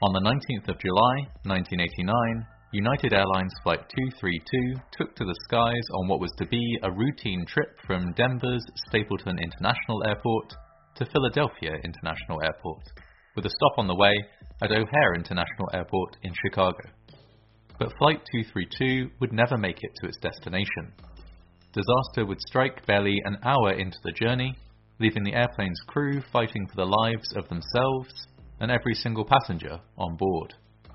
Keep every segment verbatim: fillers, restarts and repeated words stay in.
On the nineteenth of July, nineteen eighty-nine, United Airlines Flight two thirty-two took to the skies on what was to be a routine trip from Denver's Stapleton International Airport to Philadelphia International Airport, with a stop on the way at O'Hare International Airport in Chicago. But Flight two thirty-two would never make it to its destination. Disaster would strike barely an hour into the journey, leaving the airplane's crew fighting for the lives of themselves and every single passenger on board.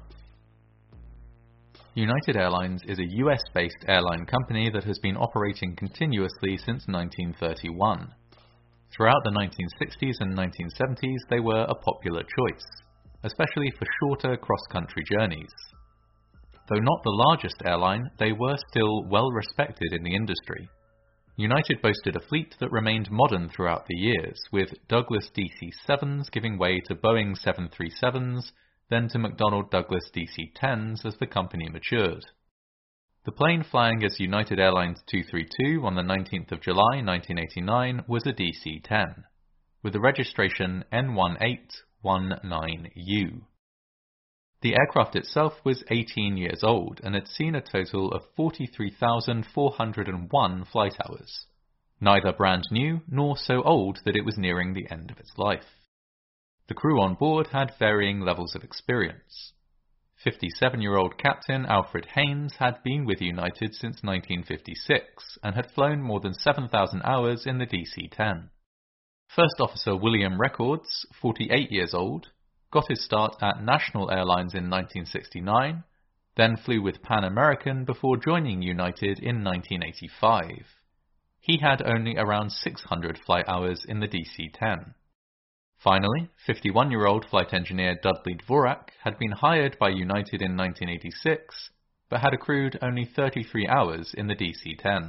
United Airlines is a U S-based airline company that has been operating continuously since nineteen thirty-one. Throughout the nineteen sixties and nineteen seventies, they were a popular choice, especially for shorter cross-country journeys. Though not the largest airline, they were still well respected in the industry. United boasted a fleet that remained modern throughout the years, with Douglas D C sevens giving way to Boeing seven thirty-sevens, then to McDonnell Douglas D C tens as the company matured. The plane flying as United Airlines two thirty-two on the nineteenth of July nineteen eighty-nine was a D C ten, with the registration N one eight one nine U. The aircraft itself was eighteen years old and had seen a total of forty-three thousand four hundred one flight hours, neither brand new nor so old that it was nearing the end of its life. The crew on board had varying levels of experience. fifty-seven-year-old Captain Alfred Haynes had been with United since nineteen fifty-six and had flown more than seven thousand hours in the D C ten. First Officer William Records, forty-eight years old, got his start at National Airlines in nineteen sixty-nine, then flew with Pan American before joining United in nineteen eighty-five. He had only around six hundred flight hours in the D C ten. Finally, fifty-one-year-old flight engineer Dudley Dvorak had been hired by United in nineteen eighty-six, but had accrued only thirty-three hours in the D C ten.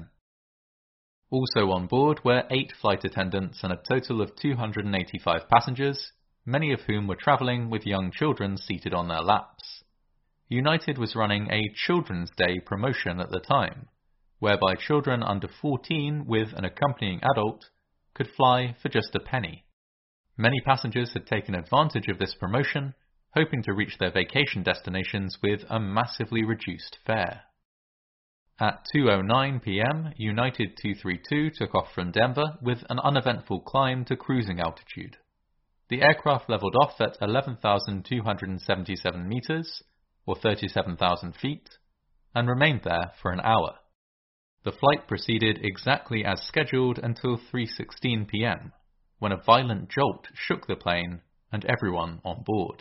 Also on board were eight flight attendants and a total of two hundred eighty-five passengers, many of whom were travelling with young children seated on their laps. United was running a Children's Day promotion at the time, whereby children under fourteen with an accompanying adult could fly for just a penny. Many passengers had taken advantage of this promotion, hoping to reach their vacation destinations with a massively reduced fare. At two oh nine p m, United two thirty-two took off from Denver with an uneventful climb to cruising altitude. The aircraft leveled off at eleven thousand two hundred seventy-seven meters, or thirty-seven thousand feet, and remained there for an hour. The flight proceeded exactly as scheduled until three sixteen p m, when a violent jolt shook the plane and everyone on board.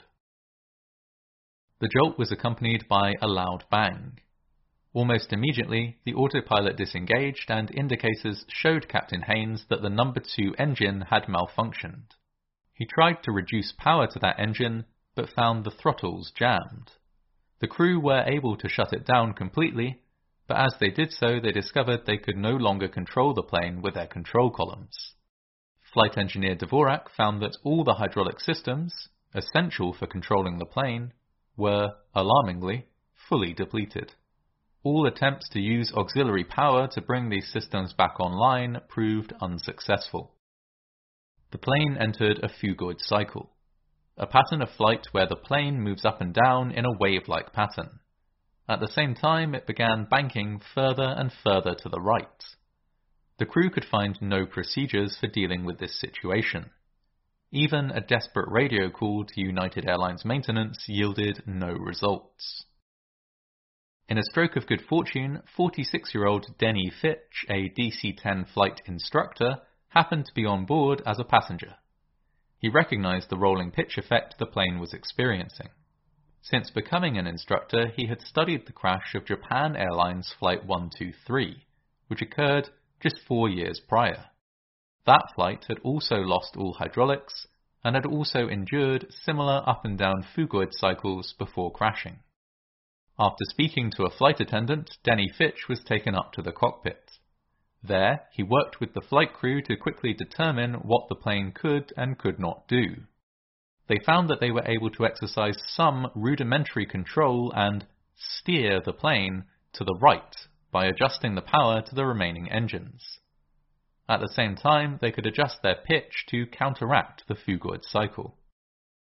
The jolt was accompanied by a loud bang. Almost immediately, the autopilot disengaged and indicators showed Captain Haynes that the number two engine had malfunctioned. He tried to reduce power to that engine, but found the throttles jammed. The crew were able to shut it down completely, but as they did so, they discovered they could no longer control the plane with their control columns. Flight engineer Dvorak found that all the hydraulic systems, essential for controlling the plane, were, alarmingly, fully depleted. All attempts to use auxiliary power to bring these systems back online proved unsuccessful. The plane entered a phugoid cycle, a pattern of flight where the plane moves up and down in a wave-like pattern. At the same time, it began banking further and further to the right. The crew could find no procedures for dealing with this situation. Even a desperate radio call to United Airlines maintenance yielded no results. In a stroke of good fortune, forty-six-year-old Denny Fitch, a D C ten flight instructor, happened to be on board as a passenger. He recognized the rolling pitch effect the plane was experiencing. Since becoming an instructor, he had studied the crash of Japan Airlines Flight one two three, which occurred just four years prior. That flight had also lost all hydraulics and had also endured similar up and down phugoid cycles before crashing. After speaking to a flight attendant, Denny Fitch was taken up to the cockpit. There, he worked with the flight crew to quickly determine what the plane could and could not do. They found that they were able to exercise some rudimentary control and steer the plane to the right by adjusting the power to the remaining engines. At the same time, they could adjust their pitch to counteract the phugoid cycle.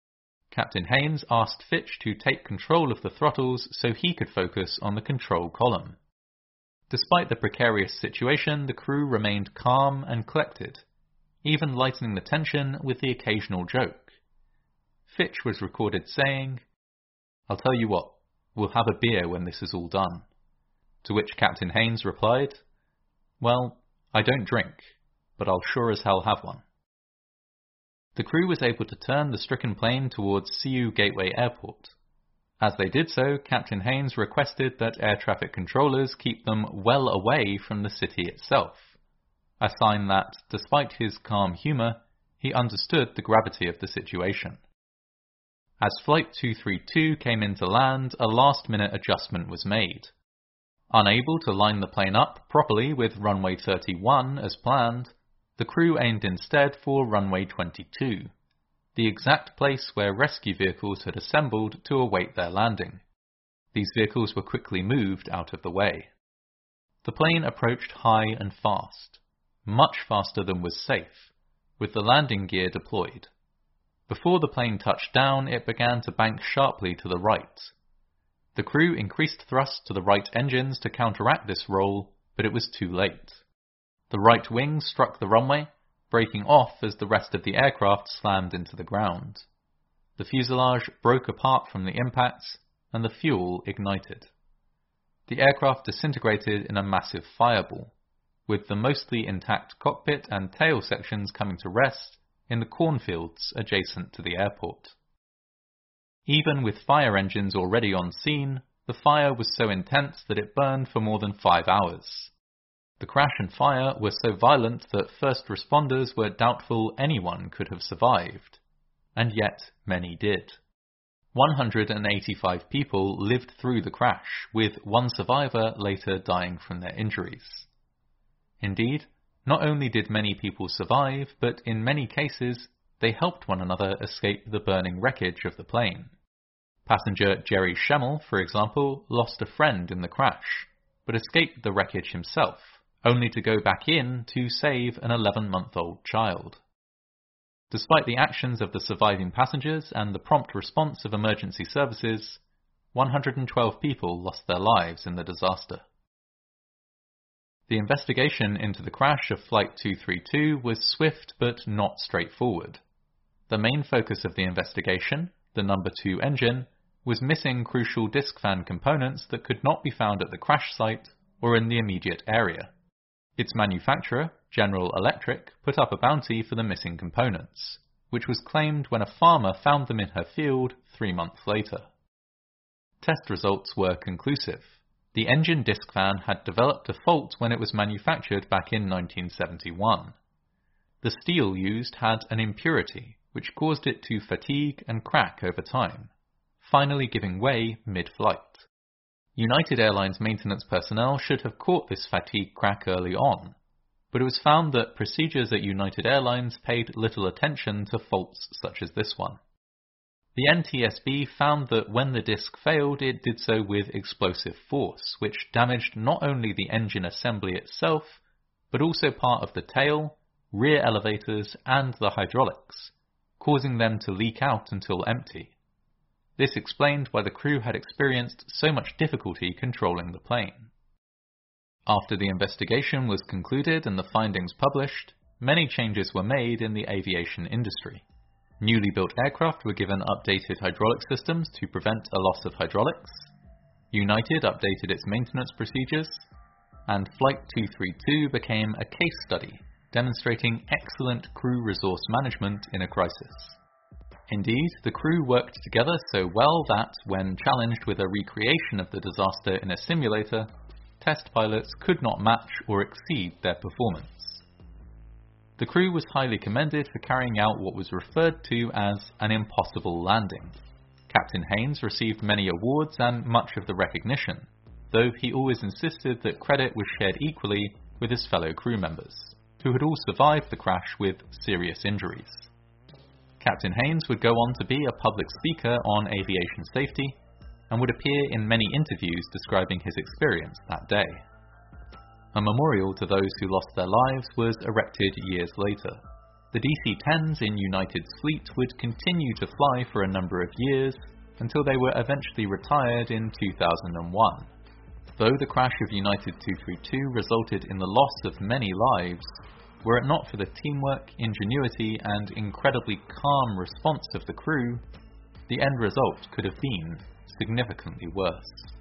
Captain Haines asked Fitch to take control of the throttles so he could focus on the control column. Despite the precarious situation, the crew remained calm and collected, even lightening the tension with the occasional joke. Fitch was recorded saying, "I'll tell you what, we'll have a beer when this is all done." To which Captain Haines replied, "Well, I don't drink, but I'll sure as hell have one." The crew was able to turn the stricken plane towards C U Gateway Airport. As they did so, Captain Haines requested that air traffic controllers keep them well away from the city itself, a sign that, despite his calm humour, he understood the gravity of the situation. As Flight two thirty-two came into land, a last-minute adjustment was made. Unable to line the plane up properly with runway thirty-one as planned, the crew aimed instead for runway twenty-two, the exact place where rescue vehicles had assembled to await their landing. These vehicles were quickly moved out of the way. The plane approached high and fast, much faster than was safe, with the landing gear deployed. Before the plane touched down, it began to bank sharply to the right. The crew increased thrust to the right engines to counteract this roll, but it was too late. The right wing struck the runway, breaking off as the rest of the aircraft slammed into the ground. The fuselage broke apart from the impacts, and the fuel ignited. The aircraft disintegrated in a massive fireball, with the mostly intact cockpit and tail sections coming to rest in the cornfields adjacent to the airport. Even with fire engines already on scene, the fire was so intense that it burned for more than five hours. The crash and fire were so violent that first responders were doubtful anyone could have survived, and yet many did. one hundred eighty-five people lived through the crash, with one survivor later dying from their injuries. Indeed, not only did many people survive, but in many cases they helped one another escape the burning wreckage of the plane. Passenger Jerry Schemmel, for example, lost a friend in the crash, but escaped the wreckage himself, only to go back in to save an eleven-month-old child. Despite the actions of the surviving passengers and the prompt response of emergency services, one hundred twelve people lost their lives in the disaster. The investigation into the crash of Flight two thirty-two was swift but not straightforward. The main focus of the investigation, the number two engine, was missing crucial disk fan components that could not be found at the crash site or in the immediate area. Its manufacturer, General Electric, put up a bounty for the missing components, which was claimed when a farmer found them in her field three months later. Test results were conclusive. The engine disk fan had developed a fault when it was manufactured back in nineteen seventy-one. The steel used had an impurity, which caused it to fatigue and crack over time, finally giving way mid-flight. United Airlines maintenance personnel should have caught this fatigue crack early on, but it was found that procedures at United Airlines paid little attention to faults such as this one. The N T S B found that when the disk failed, it did so with explosive force, which damaged not only the engine assembly itself, but also part of the tail, rear elevators, and the hydraulics, causing them to leak out until empty. This explained why the crew had experienced so much difficulty controlling the plane. After the investigation was concluded and the findings published, many changes were made in the aviation industry. Newly built aircraft were given updated hydraulic systems to prevent a loss of hydraulics, United updated its maintenance procedures, and Flight two thirty-two became a case study demonstrating excellent crew resource management in a crisis. Indeed, the crew worked together so well that, when challenged with a recreation of the disaster in a simulator, test pilots could not match or exceed their performance. The crew was highly commended for carrying out what was referred to as an impossible landing. Captain Haines received many awards and much of the recognition, though he always insisted that credit was shared equally with his fellow crew members, who had all survived the crash with serious injuries. Captain Haines would go on to be a public speaker on aviation safety and would appear in many interviews describing his experience that day. A memorial to those who lost their lives was erected years later. The D C tens in United's fleet would continue to fly for a number of years until they were eventually retired in two thousand one. Though the crash of United two thirty-two resulted in the loss of many lives, were it not for the teamwork, ingenuity, and incredibly calm response of the crew, the end result could have been significantly worse.